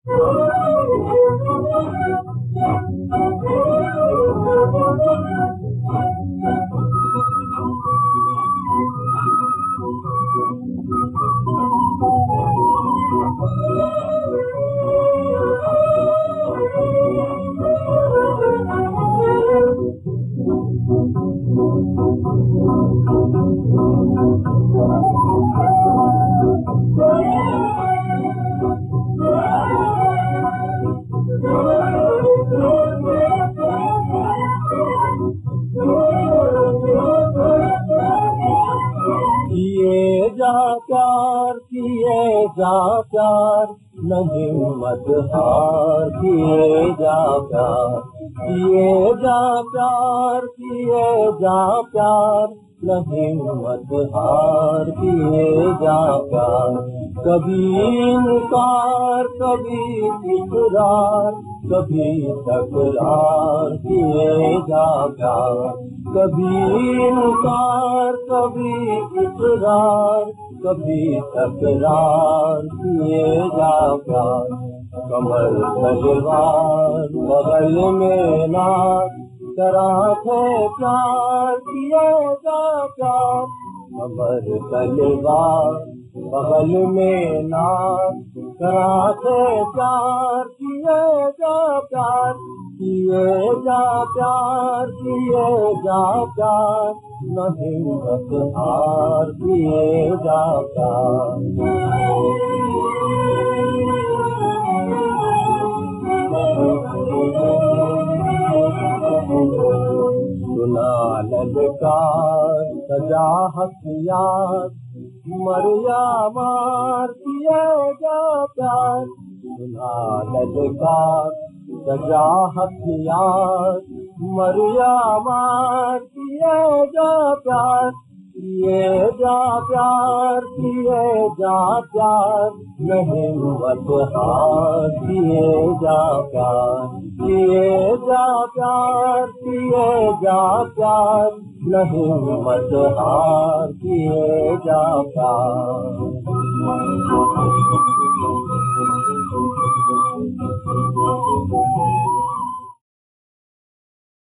किए जा प्यार, किए जा प्यार, न हिम्मत हार, किए जा प्यार, किए जा प्यार, किए जा प्यार, न हिम्मत हार, किए जा प्यार। कभी इनकार, कभी इकरार, कभी तकरार, किए जा प्यार। कभी इनकार, कभी इकरार, कभी तकरार, किए जा प्यार। कमर तलवार बगल में नार, कराथे प्यार, किए जा प्यार। कमर तलवार बगल में नार, कराथे प्यार, किए जा प्यार। किए जा प्यार, किए जा प्यार, न हिम्मत हार, किए जा प्यार। सुना ललकार सजा हथियार, मरिया मार, किए जा प्यार। सुना ललकार सजा हथियार, मरिया मार, किए जा प्यार। किए जा प्यार, किए जा प्यार, न हिम्मत हार, किए जा प्यार। किए जा प्यार, किए जा प्यार, न हिम्मत हार, किए जा प्यार।